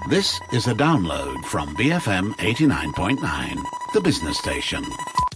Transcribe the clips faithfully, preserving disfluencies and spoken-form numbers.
This is a download from B F M eighty-nine point nine, the business station.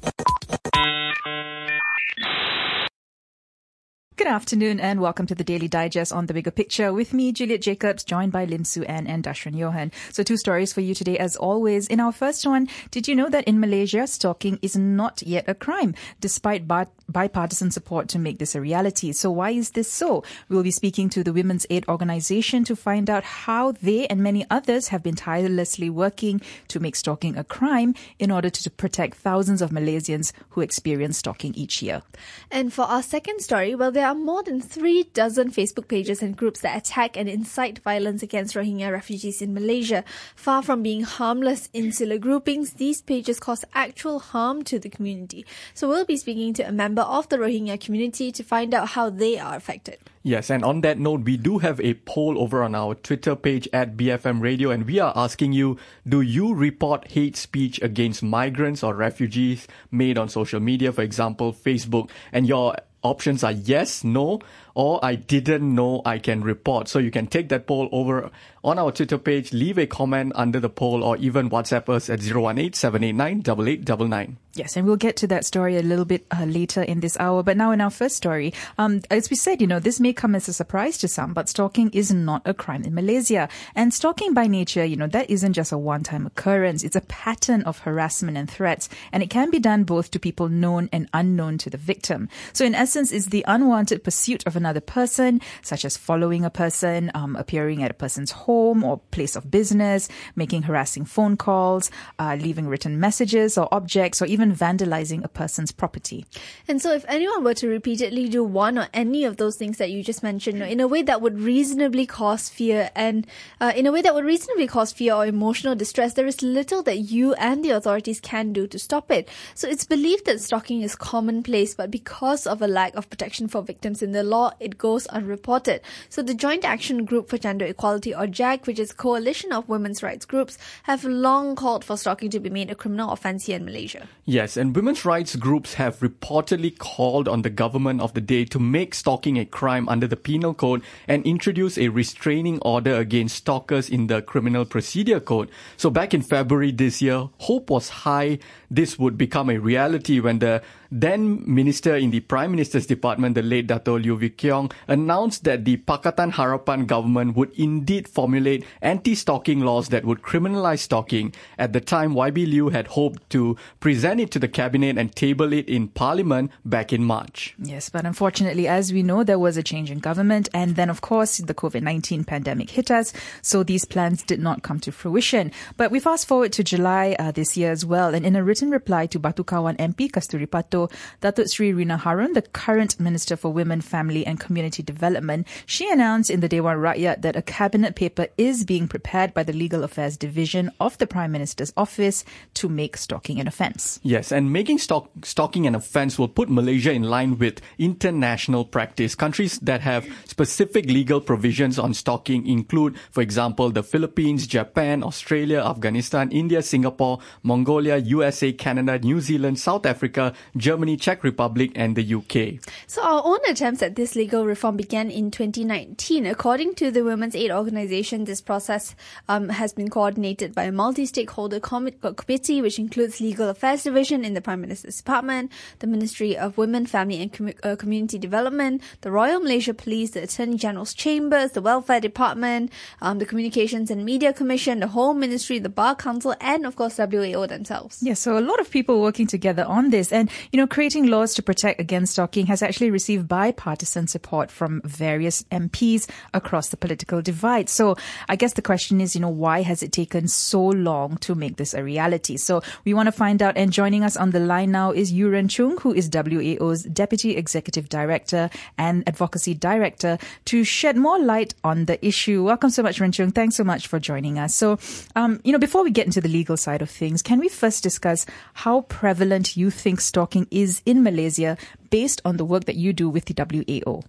Good afternoon and welcome to the Daily Digest on The Bigger Picture with me, Juliet Jacobs, joined by Lim Su Ann and Dashran Johan. So two stories for you today as always. In our first one, did you know that in Malaysia, stalking is not yet a crime, despite bi- bipartisan support to make this a reality? So why is this so? We'll be speaking to the Women's Aid Organisation to find out how they and many others have been tirelessly working to make stalking a crime in order to protect thousands of Malaysians who experience stalking each year. And for our second story, well, there are more than three dozen Facebook pages and groups that attack and incite violence against Rohingya refugees in Malaysia. Far from being harmless, insular groupings, these pages cause actual harm to the community. So we'll be speaking to a member of the Rohingya community to find out how they are affected. Yes, and on that note, we do have a poll over on our Twitter page at B F M Radio, and we are asking you, do you report hate speech against migrants or refugees made on social media, for example, Facebook? And your options are yes, no, or I didn't know I can report. So you can take that poll over on our Twitter page, leave a comment under the poll, or even WhatsApp us at zero one eight, seven eight nine, eight eight nine nine. Yes, and we'll get to that story a little bit uh, later in this hour. But now in our first story, um, as we said, you know, this may come as a surprise to some, but stalking is not a crime in Malaysia. And stalking by nature, you know, that isn't just a one-time occurrence. It's a pattern of harassment and threats, and it can be done both to people known and unknown to the victim. So in essence, it's the unwanted pursuit of another person, such as following a person, um, appearing at a person's home or place of business, making harassing phone calls, uh, leaving written messages or objects, or even vandalizing a person's property. And so if anyone were to repeatedly do one or any of those things that you just mentioned in a way that would reasonably cause fear and uh, in a way that would reasonably cause fear or emotional distress, there is little that you and the authorities can do to stop it. So it's believed that stalking is commonplace, but because of a lack of protection for victims in the law, it goes unreported. So the Joint Action Group for Gender Equality, or J A G, which is a coalition of women's rights groups, have long called for stalking to be made a criminal offence here in Malaysia. Yes, and women's rights groups have reportedly called on the government of the day to make stalking a crime under the Penal Code and introduce a restraining order against stalkers in the Criminal Procedure Code. So back in February this year, hope was high this would become a reality when the then Minister in the Prime Minister's Department, the late Dato' Liew Wee Kiong, announced that the Pakatan Harapan government would indeed formulate anti-stalking laws that would criminalize stalking. At the time, Y B Liew had hoped to present it to the Cabinet and table it in Parliament back in March. Yes, but unfortunately, as we know, there was a change in government, and then, of course, the COVID nineteen pandemic hit us, so these plans did not come to fruition. But we fast forward to July uh, this year as well, and in a written reply to Batu Kawan M P Kasturi Pato, Datuk Sri Rina Harun, the current Minister for Women, Family and Community Development, she announced in the Dewan Rakyat that a cabinet paper is being prepared by the Legal Affairs Division of the Prime Minister's Office to make stalking an offence. Yes, and making stalk- stalking an offence will put Malaysia in line with international practice. Countries that have specific legal provisions on stalking include, for example, the Philippines, Japan, Australia, Afghanistan, India, Singapore, Mongolia, U S A, Canada, New Zealand, South Africa, Germany, Czech Republic and the U K. So our own attempts at this legal reform began in twenty nineteen. According to the Women's Aid Organisation, this process um, has been coordinated by a multi-stakeholder com- committee which includes Legal Affairs Division in the Prime Minister's Department, the Ministry of Women, Family and Com- uh, Community Development, the Royal Malaysia Police, the Attorney General's Chambers, the Welfare Department, um, the Communications and Media Commission, the Home Ministry, the Bar Council and of course W A O themselves. Yes, so a lot of people working together on this, and you know, creating laws to protect against stalking has actually received bipartisan support from various M Ps across the political divide. So I guess the question is, you know, why has it taken so long to make this a reality? So we want to find out, and joining us on the line now is Yu Ren Chung, who is W A O's Deputy Executive Director and Advocacy Director, to shed more light on the issue. Welcome so much, Ren Chung. Thanks so much for joining us. So, um, you know, before we get into the legal side of things, can we first discuss how prevalent you think stalking is in Malaysia based on the work that you do with the W A O?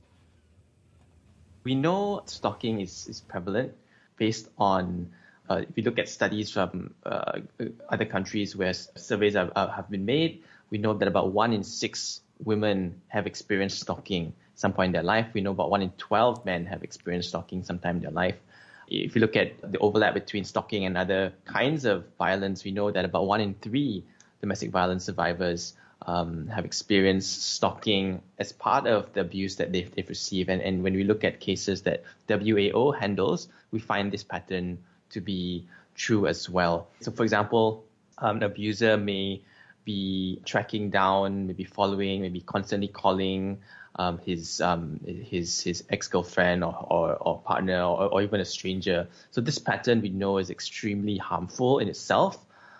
We know stalking is, is prevalent based on, uh, if you look at studies from uh, other countries where surveys have, uh, have been made, we know that about one in six women have experienced stalking some point in their life. We know about one in twelve men have experienced stalking sometime in their life. If you look at the overlap between stalking and other kinds of violence, we know that about one in three domestic violence survivors um, have experienced stalking as part of the abuse that they've, they've received. And, and when we look at cases that W A O handles, we find this pattern to be true as well. So, for example, um, an abuser may be tracking down, maybe following, maybe constantly calling um, his um, his his ex-girlfriend or, or, or partner or, or even a stranger. So this pattern we know is extremely harmful in itself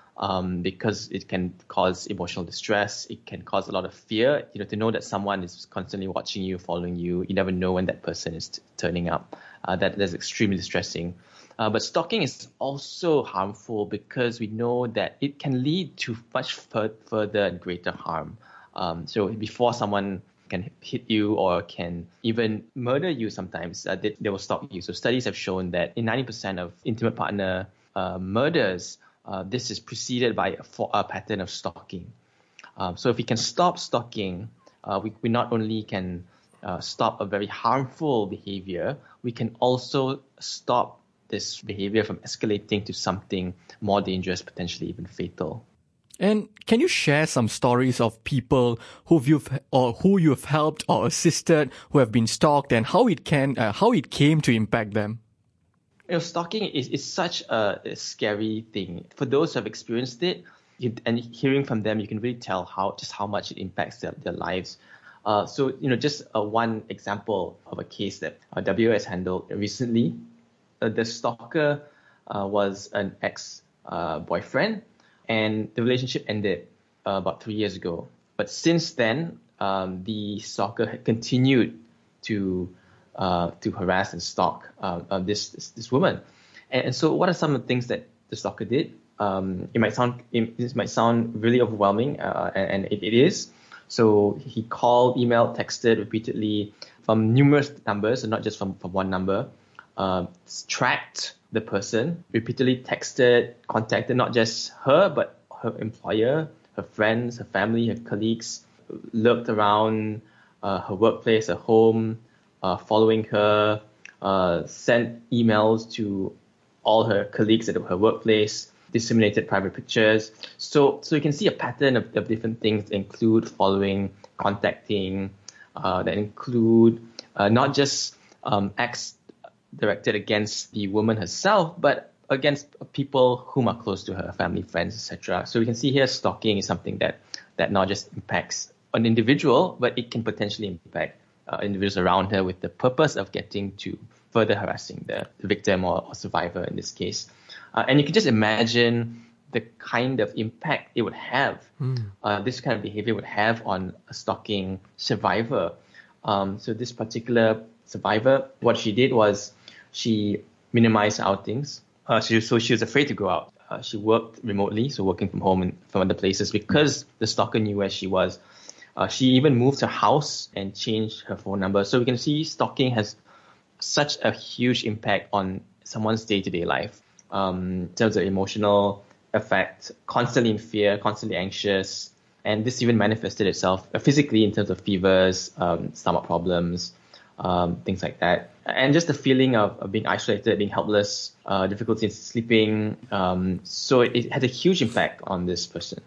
um, because it can cause emotional distress. It can cause a lot of fear. You know, to know that someone is constantly watching you, following you. You never know when that person is t- turning up. Uh, that that's extremely distressing. Uh, but stalking is also harmful because we know that it can lead to much fur- further and greater harm. Um, so before someone can hit you or can even murder you sometimes, uh, they, they will stalk you. So studies have shown that in ninety percent of intimate partner uh, murders, uh, this is preceded by a, for, a pattern of stalking. Um, so if we can stop stalking, uh, we, we not only can uh, stop a very harmful behavior, we can also stop this behavior from escalating to something more dangerous, potentially even fatal. And can you share some stories of people who you've or who you've helped or assisted who have been stalked and how it can uh, how it came to impact them? You know, stalking is, is such a, a scary thing. For those who have experienced it, you, and hearing from them, you can really tell how just how much it impacts their, their lives. Uh, so, you know, just uh, one example of a case that uh, W A O has handled recently. Uh, the stalker uh, was an ex-boyfriend. Uh, And the relationship ended uh, about three years ago. But since then, um, the stalker had continued to uh, to harass and stalk uh, uh, this, this this woman. And, and so, what are some of the things that the stalker did? Um, it might sound it, this might sound really overwhelming, uh, and, and it, it is. So he called, emailed, texted repeatedly from numerous numbers, and not just from, from one number. Uh, tracked the person, repeatedly texted, contacted not just her, but her employer, her friends, her family, her colleagues, lurked around uh, her workplace, her home, uh, following her, uh, sent emails to all her colleagues at her workplace, disseminated private pictures. So, so you can see a pattern of, of different things that include following, contacting, uh, that include uh, not just um, acts directed against the woman herself, but against people whom are close to her, family, friends, et cetera. So we can see here stalking is something that, that not just impacts an individual, but it can potentially impact uh, individuals around her with the purpose of getting to further harassing the, the victim or, or survivor in this case. Uh, and you can just imagine the kind of impact it would have, mm. uh, this kind of behavior would have on a stalking survivor. Um, so this particular survivor, what she did was she minimized outings. Uh, she, so she was afraid to go out. Uh, she worked remotely, so working from home and from other places because the stalker knew where she was. Uh, she even moved her house and changed her phone number. So we can see stalking has such a huge impact on someone's day-to-day life um, in terms of emotional effect, constantly in fear, constantly anxious. And this even manifested itself physically in terms of fevers, um, stomach problems, um, things like that. And just the feeling of, of being isolated, being helpless, uh, difficulty in sleeping. Um, so it, it had a huge impact on this person.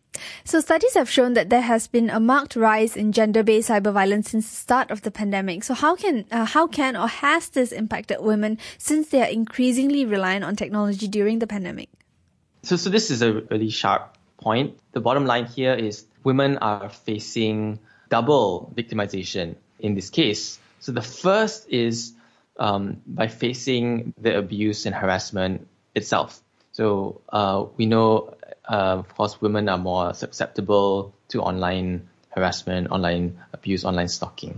So studies have shown that there has been a marked rise in gender-based cyber violence since the start of the pandemic. So how can uh, how can or has this impacted women since they are increasingly reliant on technology during the pandemic? So so this is a really sharp point. The bottom line here is women are facing double victimization in this case. So the first is um, by facing the abuse and harassment itself. So uh, we know, uh, of course, women are more susceptible to online harassment, online abuse, online stalking.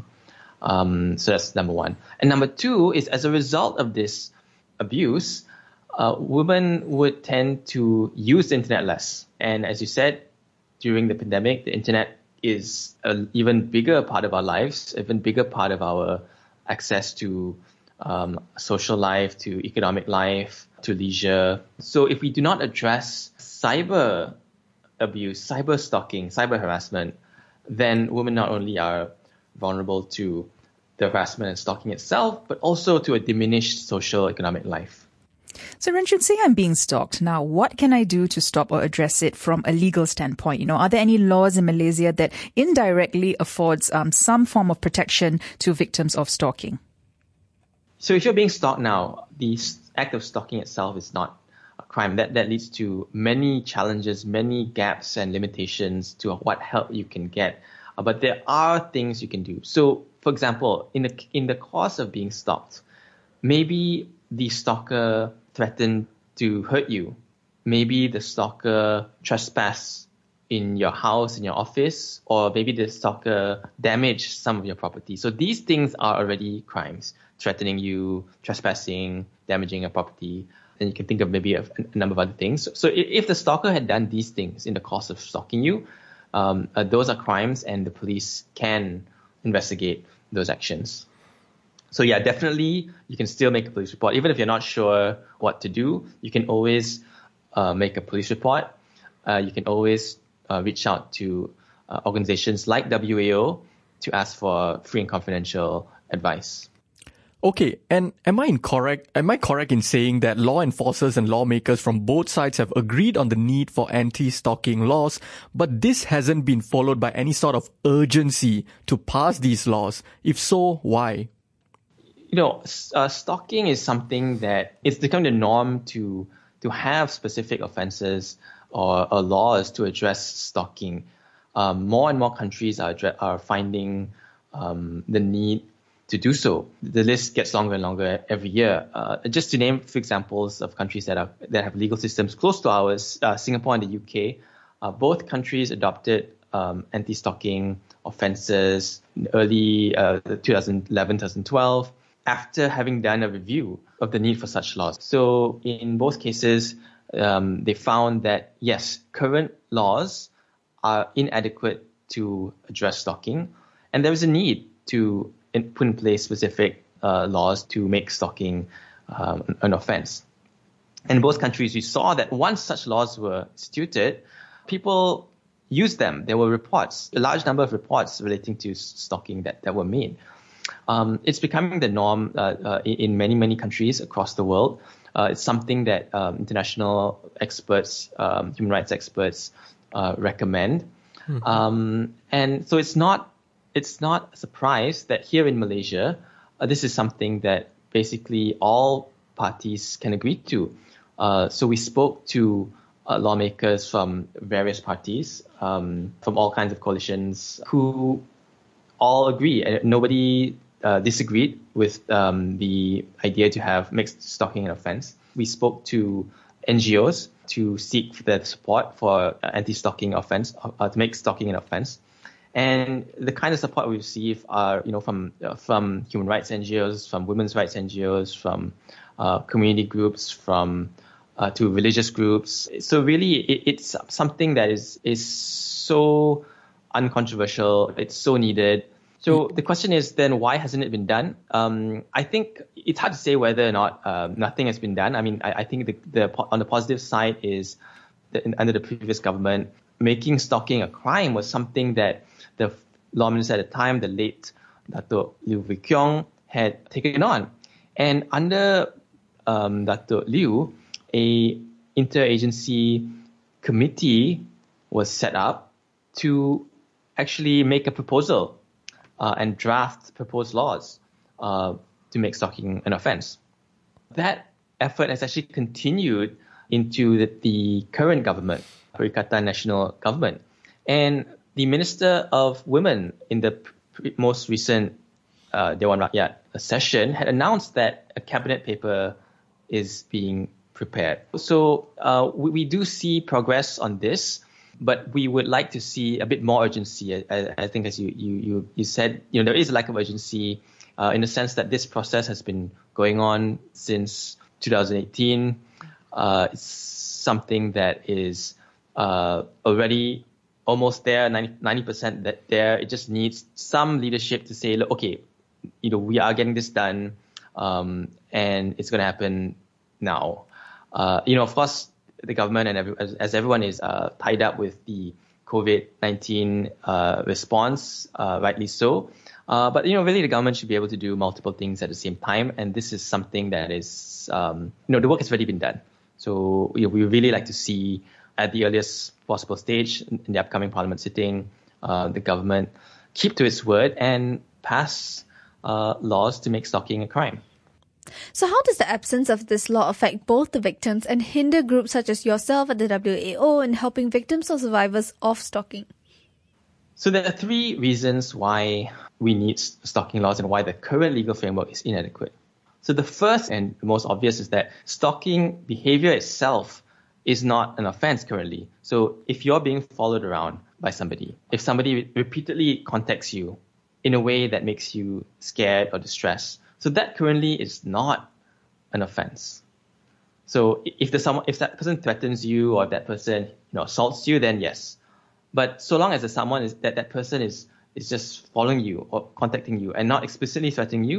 Um, so that's number one. And number two is as a result of this abuse, uh, women would tend to use the internet less. And as you said, during the pandemic, the internet is an even bigger part of our lives, even bigger part of our access to um, social life, to economic life, to leisure. So if we do not address cyber abuse, cyber stalking, cyber harassment, then women not only are vulnerable to the harassment and stalking itself, but also to a diminished social economic life. So, Ranjun, say I'm being stalked. Now, what can I do to stop or address it from a legal standpoint? You know, are there any laws in Malaysia that indirectly affords um, some form of protection to victims of stalking? So if you're being stalked now, the act of stalking itself is not a crime. That that leads to many challenges, many gaps and limitations to what help you can get. Uh, but there are things you can do. So, for example, in the in the course of being stalked, maybe the stalker threatened to hurt you. Maybe the stalker trespassed in your house, in your office, or maybe the stalker damaged some of your property. So these things are already crimes. Threatening you, trespassing, damaging your property. And you can think of maybe a, a number of other things. So if, if the stalker had done these things in the course of stalking you, um, uh, those are crimes and the police can investigate those actions. So yeah, definitely you can still make a police report. Even if you're not sure what to do, you can always uh, make a police report. Uh, you can always uh, reach out to uh, organizations like W A O to ask for free and confidential advice. Okay, and am I incorrect? Am I correct in saying that law enforcers and lawmakers from both sides have agreed on the need for anti-stalking laws, but this hasn't been followed by any sort of urgency to pass these laws? If so, why? You know, uh, stalking is something that it's become the norm to to have specific offences or, or laws to address stalking. Um, more and more countries are are finding um, the need to do so. The list gets longer and longer every year. Uh, just to name a few examples of countries that are that have legal systems close to ours, uh, Singapore and the U K, uh, both countries adopted um, anti-stalking offences in early uh, twenty eleven, twenty twelve, after having done a review of the need for such laws. So in both cases, um, they found that, yes, current laws are inadequate to address stalking, and there is a need to in, put in place specific uh, laws to make stalking um, an offense. In both countries, we saw that once such laws were instituted, people used them. There were reports, a large number of reports relating to stalking that, that were made. Um, it's becoming the norm uh, uh, in many, many countries across the world. Uh, it's something that um, international experts, um, human rights experts uh, recommend. Mm-hmm. Um, and so it's not it's not a surprise that here in Malaysia, uh, this is something that basically all parties can agree to. Uh, so we spoke to uh, lawmakers from various parties, um, from all kinds of coalitions, who all agree, and nobody uh, disagreed with um, the idea to have mixed stalking an offense. We spoke to N G Os to seek their support for anti-stalking offense, uh, to make stalking an offense. And the kind of support we receive are, you know, from uh, from human rights N G Os, from women's rights N G Os, from uh, community groups, from uh, to religious groups. So really, it, it's something that is is so uncontroversial. It's so needed. So the question is then, why hasn't it been done? Um, I think it's hard to say whether or not um, nothing has been done. I mean, I, I think the, the on the positive side is that in, under the previous government, making stalking a crime was something that the law minister at the time, the late Dato' Liew Wee Kiong, had taken on. And under um, Dato' Liew, a interagency committee was set up to actually make a proposal uh, and draft proposed laws uh, to make stalking an offense. That effort has actually continued into the, the current government, Perikatan Nasional Government. And the Minister of Women in the pre- most recent uh, Dewan Rakyat session had announced that a cabinet paper is being prepared. So uh, we, we do see progress on this, but we would like to see a bit more urgency. I, I think, as you, you, you, you said, you know, there is a lack of urgency uh, in the sense that this process has been going on since two thousand eighteen. Uh, it's something that is uh, already almost there, ninety percent that there. It just needs some leadership to say, look, okay, you know, we are getting this done, um, and it's going to happen now. Uh, you know, of course, the government and every, as, as everyone is uh, tied up with the COVID nineteen uh, response, uh, rightly so. Uh, but, you know, really the government should be able to do multiple things at the same time. And this is something that is, um, you know, the work has already been done. So we, we really like to see at the earliest possible stage in the upcoming parliament sitting, uh, the government keep to its word and pass uh, laws to make stalking a crime. So how does the absence of this law affect both the victims and hinder groups such as yourself at the W A O in helping victims or survivors of stalking? So there are three reasons why we need stalking laws and why the current legal framework is inadequate. So the first and the most obvious is that stalking behavior itself is not an offense currently. So if you're being followed around by somebody, if somebody repeatedly contacts you in a way that makes you scared or distressed, so that currently is not an offense. So if the someone, if that person threatens you or if that person, you know, assaults you, then yes. But so long as the someone is that that person is is just following you or contacting you and not explicitly threatening you,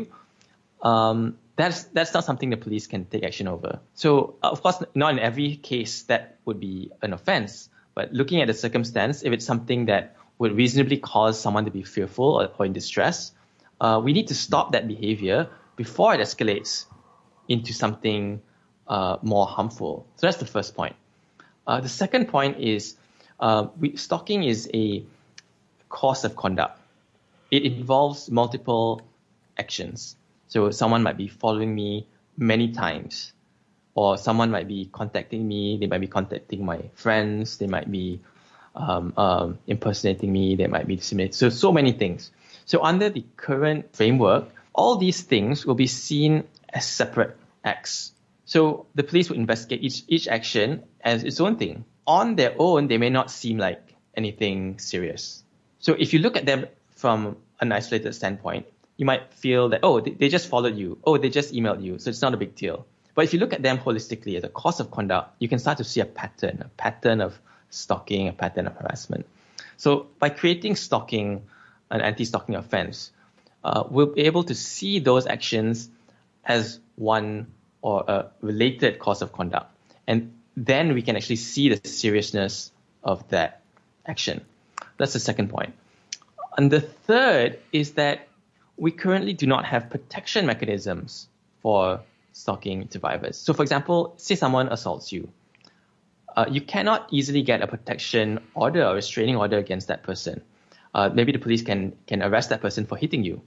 um, that's that's not something the police can take action over. So uh, of course, not in every case that would be an offense. But looking at the circumstance, if it's something that would reasonably cause someone to be fearful or, or in distress, uh, we need to stop that behavior before it escalates into something uh, more harmful. So that's the first point. Uh, the second point is uh, we, stalking is a course of conduct. It involves multiple actions. So someone might be following me many times, or someone might be contacting me, they might be contacting my friends, they might be um, um, impersonating me, they might be disseminating. So, so many things. So under the current framework, all these things will be seen as separate acts. So the police will investigate each, each action as its own thing. On their own, they may not seem like anything serious. So if you look at them from an isolated standpoint, you might feel that, oh, they, they just followed you. Oh, they just emailed you. So it's not a big deal. But if you look at them holistically as a course of conduct, you can start to see a pattern, a pattern of stalking, a pattern of harassment. So by creating stalking, an anti-stalking offense, uh, we'll be able to see those actions as one or a related course of conduct. And then we can actually see the seriousness of that action. That's the second point. And the third is that we currently do not have protection mechanisms for stalking survivors. So for example, say someone assaults you. Uh, you cannot easily get a protection order or restraining order against that person. Uh, maybe the police can can arrest that person for hitting you.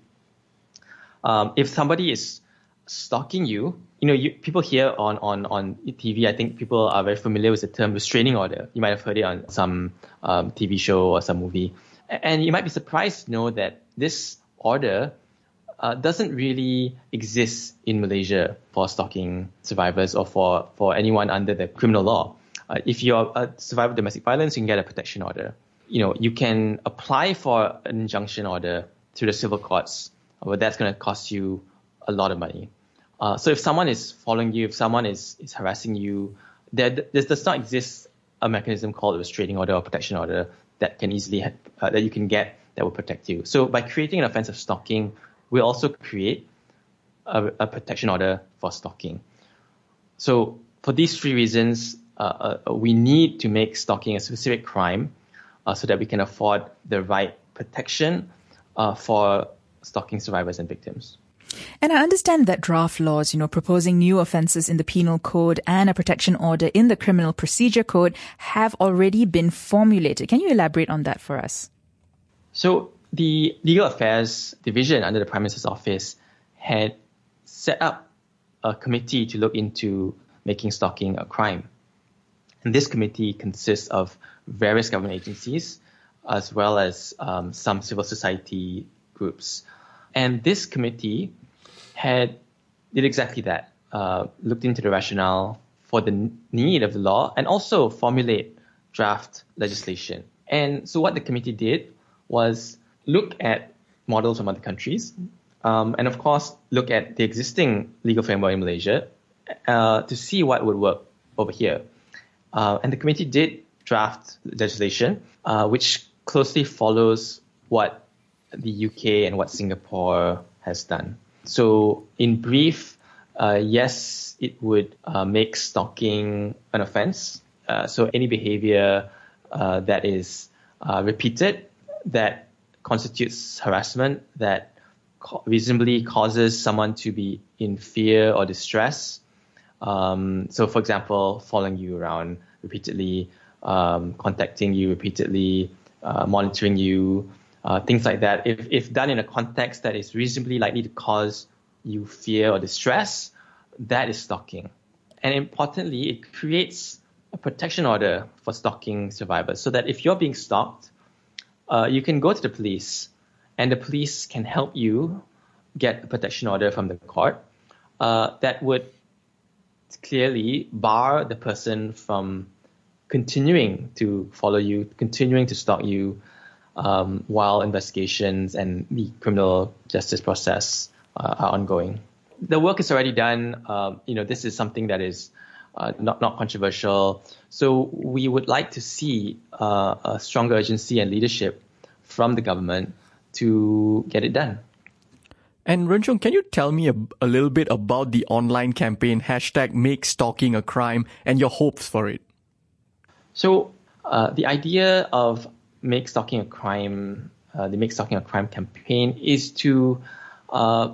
Um, if somebody is stalking you, you know, you, people here on, on, on T V, I think people are very familiar with the term restraining order. You might have heard it on some um, T V show or some movie. And you might be surprised to know that this order uh, doesn't really exist in Malaysia for stalking survivors or for, for anyone under the criminal law. Uh, if you're a survivor of domestic violence, you can get a protection order. You know, you can apply for an injunction order through the civil courts, but that's going to cost you a lot of money. Uh, so if someone is following you, if someone is, is harassing you, there, there does not exist a mechanism called a restraining order or protection order that can easily ha- uh, that you can get that will protect you. So by creating an offense of stalking, we also create a, a protection order for stalking. So for these three reasons, uh, uh, we need to make stalking a specific crime uh, so that we can afford the right protection uh, for stalking survivors and victims. And I understand that draft laws, you know, proposing new offences in the Penal Code and a protection order in the Criminal Procedure Code have already been formulated. Can you elaborate on that for us? So the Legal Affairs Division under the Prime Minister's Office had set up a committee to look into making stalking a crime. And this committee consists of various government agencies as well as um, some civil society groups. And this committee had did exactly that, uh, looked into the rationale for the need of the law and also formulate draft legislation. And so what the committee did was look at models from other countries um, and, of course, look at the existing legal framework in Malaysia uh, to see what would work over here. Uh, and the committee did draft legislation uh, which closely follows what the U K and what Singapore has done. So in brief, uh, yes, it would uh, make stalking an offense. Uh, so any behavior uh, that is uh, repeated, that constitutes harassment, that co- reasonably causes someone to be in fear or distress. Um, so, for example, following you around repeatedly, um, contacting you repeatedly, uh, monitoring you, uh, things like that. If, if done in a context that is reasonably likely to cause you fear or distress, that is stalking. And importantly, it creates a protection order for stalking survivors, so that if you're being stalked, uh, you can go to the police, and the police can help you get a protection order from the court uh, that would clearly bar the person from continuing to follow you, continuing to stalk you um, while investigations and the criminal justice process uh, are ongoing. The work is already done. Uh, you know, this is something that is uh, not not controversial. So we would like to see uh, a stronger urgency and leadership from the government to get it done. And Ren Chong, can you tell me a, a little bit about the online campaign hashtag Make Stalking a Crime and your hopes for it? So uh, the idea of Make Stalking a Crime, uh, the Make Stalking a Crime campaign, is to uh,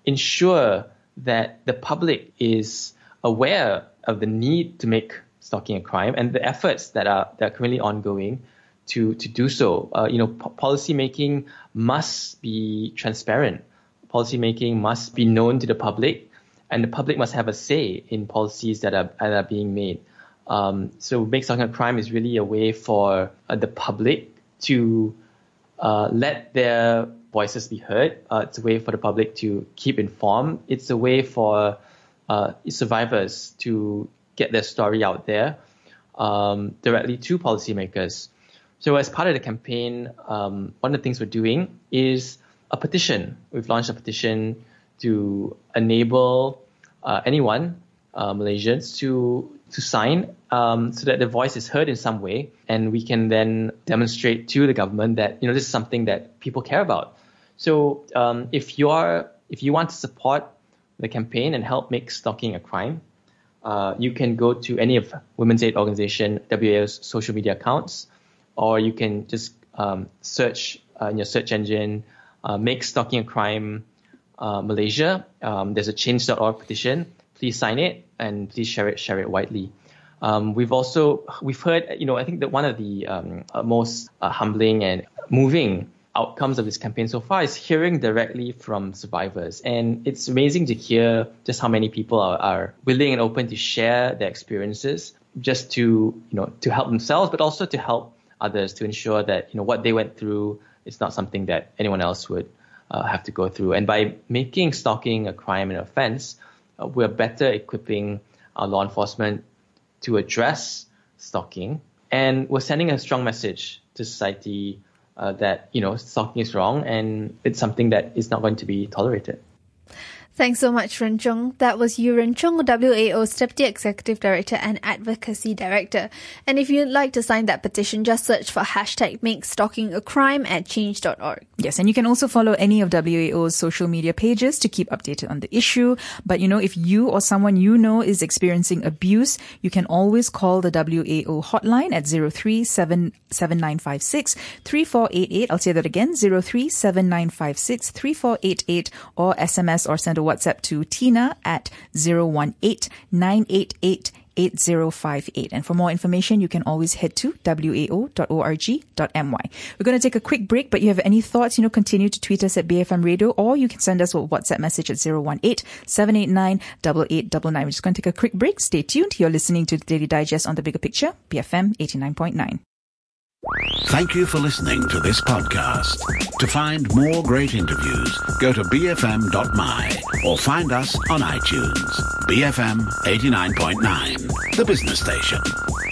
ensure that the public is aware of the need to make stalking a crime and the efforts that are that are currently ongoing to to do so. Uh, you know, po- policy making must be transparent. Policy making must be known to the public, and the public must have a say in policies that are that are being made. Um, so, Make Stalking a Crime is really a way for uh, the public to uh, let their voices be heard. Uh, it's a way for the public to keep informed. It's a way for uh, survivors to get their story out there um, directly to policymakers. So as part of the campaign, um, one of the things we're doing is a petition. We've launched a petition to enable uh, anyone, uh, Malaysians, to to sign um, so that their voice is heard in some way, and we can then demonstrate to the government that, you know, this is something that people care about. So um, if you are if you want to support the campaign and help make stalking a crime, uh, you can go to any of Women's Aid Organization W A O's social media accounts, or you can just um, search uh, in your search engine, uh, Make Stalking a Crime uh, Malaysia. Um, there's a change dot org petition. Please sign it and please share it share it widely. Um, we've also we've heard, you know, I think that one of the um, uh, most uh, humbling and moving outcomes of this campaign so far is hearing directly from survivors. And it's amazing to hear just how many people are, are willing and open to share their experiences, just to, you know, to help themselves, but also to help others, to ensure that, you know, what they went through is not something that anyone else would uh, have to go through. And by making stalking a crime and offense, uh, we're better equipping our law enforcement to address stalking. And we're sending a strong message to society Uh, that, you know, stalking is wrong and it's something that is not going to be tolerated. Thanks so much, Ren Chong. That was Yu Ren Chong, W A O's Deputy Executive Director and Advocacy Director. And if you'd like to sign that petition, just search for hashtag Make Stalking a Crime at change dot org. Yes, and you can also follow any of W A O's social media pages to keep updated on the issue. But, you know, if you or someone you know is experiencing abuse, you can always call the W A O hotline at zero three seven seven nine five six three four eight eight. I'll say that again, zero three seven nine five six three four eight eight, or S M S or send a WhatsApp to Tina at zero one eight nine eight eight eight zero five eight. And for more information, you can always head to w a o dot org dot m y. We're going to take a quick break, but you have any thoughts, you know, continue to tweet us at B F M Radio, or you can send us a WhatsApp message at zero one eight seven eight nine eight eight nine nine. We're just going to take a quick break. Stay tuned. You're listening to the Daily Digest on The Bigger Picture, B F M eighty-nine point nine. Thank you for listening to this podcast. To find more great interviews, go to b f m dot m y or find us on iTunes. B F M eighty-nine point nine, the business station.